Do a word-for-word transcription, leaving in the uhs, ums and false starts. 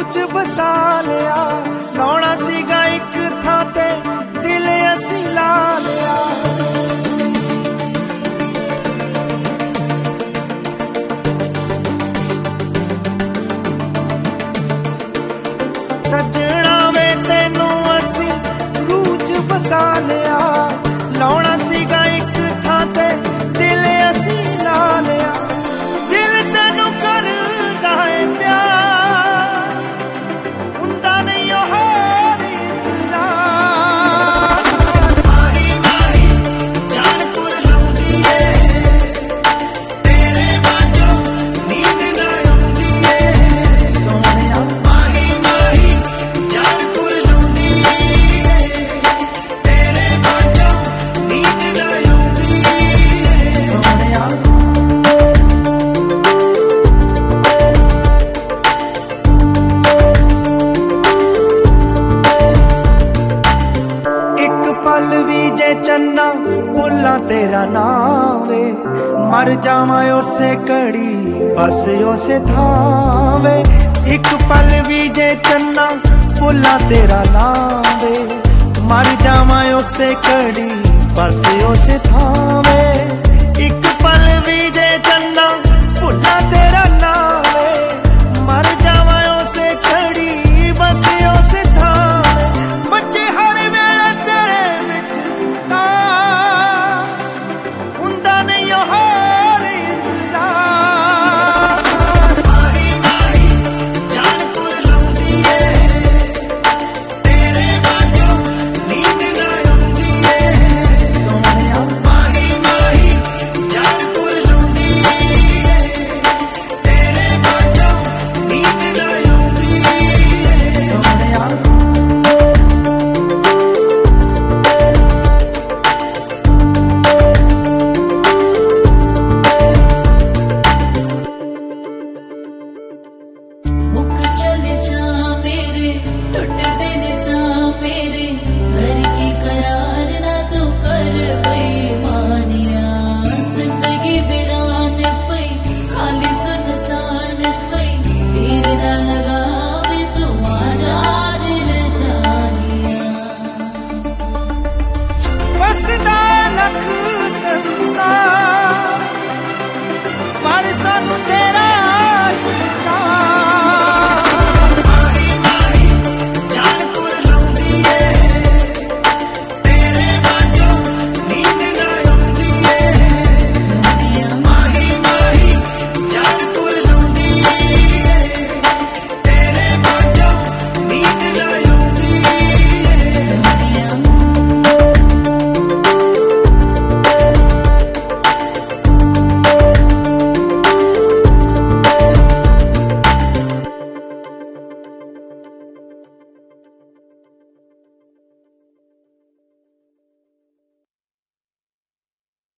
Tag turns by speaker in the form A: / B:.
A: च बसा लिया, लाउणा सीगा एक थां ते दिल असी ला लिया। सजना वे तैनू असी रूह च बसा लिया, लाउणा सीगा एक थां ते दिल असी ला लिया। दिल तैनू करदा है प्यार, हुंदा नहीं होर इंतजार। माही माही जान भुलाउंदी ए, तेरे बाजों नींद ना आउंदी ए सोहणिया। माही माही जान भुलाउंदी ए, तेरे बाजों नींद ना आउंदी ए सोहणिया। पल भी जे चन्ना भुला तेरा नाम वे, मर जावा उसे घड़ी बस उसे थां वे। एक पल भी जे चन्ना भुला तेरा नाम वे, मर जावा उसे घड़ी बस उसे थां वे।